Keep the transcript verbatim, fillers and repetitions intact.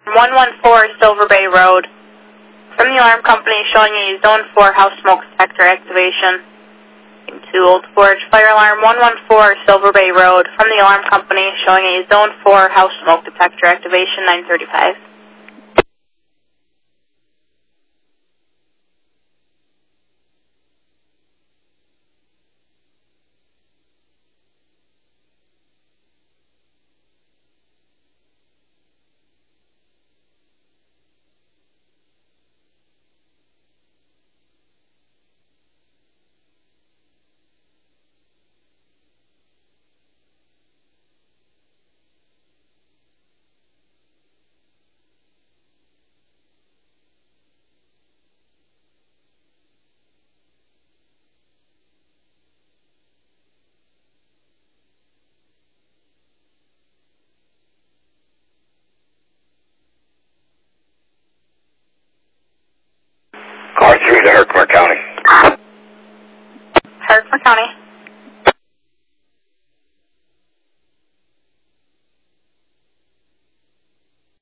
one one four Silver Bay Road. From the alarm company showing a Zone four house smoke detector activation. To Old Forge, fire alarm one one four Silver Bay Road. From the alarm company showing a Zone four house smoke detector activation, nine thirty-five. Car three to Herkimer County. Herkimer County.